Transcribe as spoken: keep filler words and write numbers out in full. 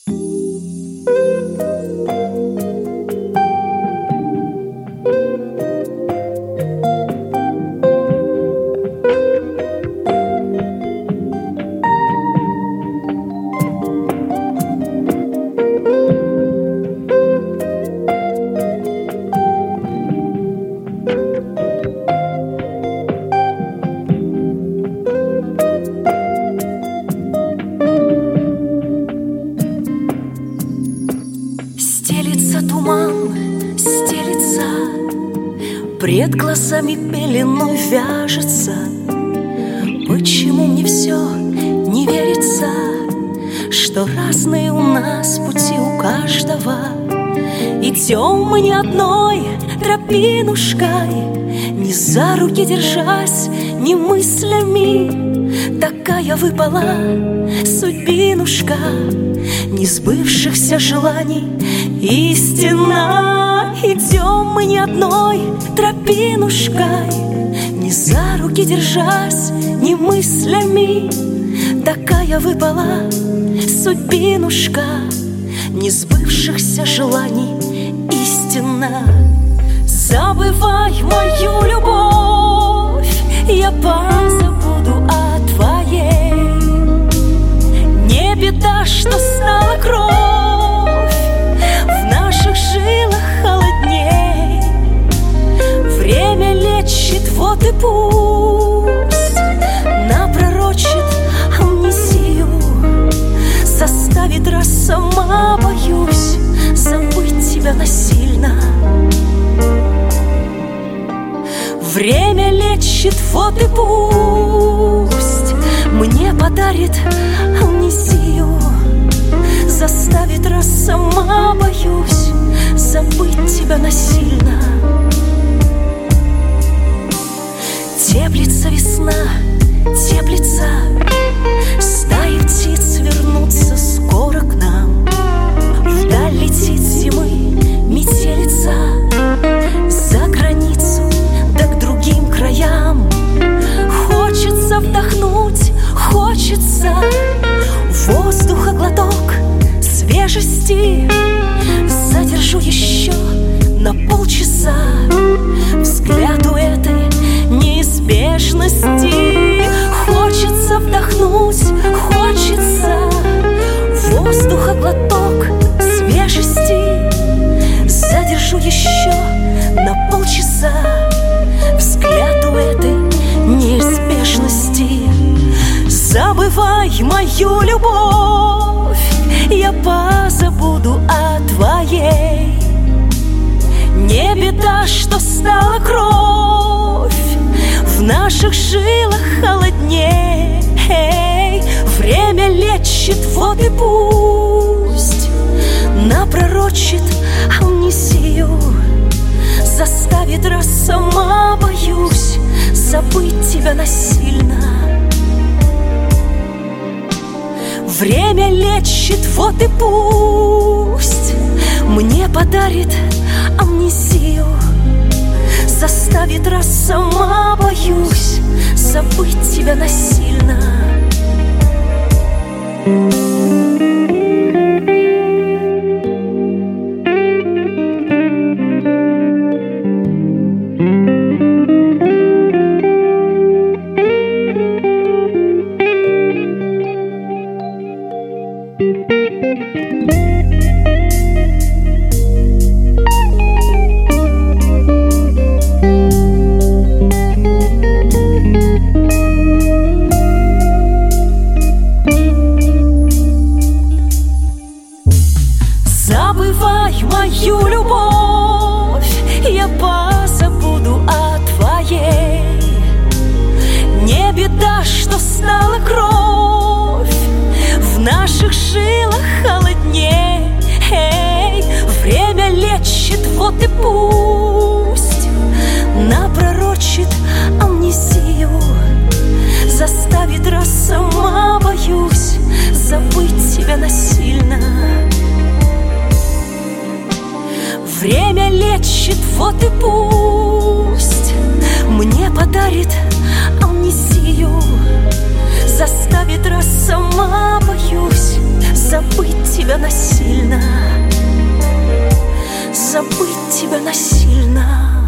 Пред глазами пеленой вяжется. Почему мне все не верится, что разные у нас пути у каждого? Идем мы не одной тропинушкой, не за руки держась, не мыслями. Такая выпала судьбинушка несбывшихся желаний истина. Идем мы не одной тропинушкой, не за руки держась, не мыслями. Такая выпала судьбинушка несбывшихся желаний истина. Забывай мою любовь, я позабуду о твоей. Не беда, что стала кровь в наших жилах холодней. Время лечит, вот и пусть напророчит амнезию, заставит, раз сама боюсь забыть тебя насильно. Время лечит, вот и пусть мне подарит амнезию, заставит, раз сама боюсь забыть тебя насильно. Теплится весна, теплится, стаи птиц вернутся скоро к нам. Вдаль летит зимы метелица, за границу да к другим краям. Хочется вдохнуть, хочется воздуха глоток свежести. Задержу еще на полчаса взгляд у этой неизбежности. Хочется вдохнуть, хочется воздуха глоток свежести. Задержу еще на полчаса взгляд у этой неизбежности. Забывай мою любовь, я позабуду о твоей. Не беда, что стала кровь в наших жилах холодней. Время лечит, вот и пусть напророчит амнезию, заставит, раз сама боюсь забыть тебя насильно. Время лечит, вот и пусть мне подарит амнезию, заставит, раз сама боюсь забыть тебя насильно. Забывай мою любовь, я позабуду о твоей. Не беда, что стала кровь в наших жилах холодней. Время лечит, вот и пусть напророчит амнезию, заставит, раз сама боюсь забыть тебя насильно. Время лечит, вот и пусть мне подарит амнезию, заставит, раз сама боюсь забыть тебя тебя насильно, забыть тебя насильно.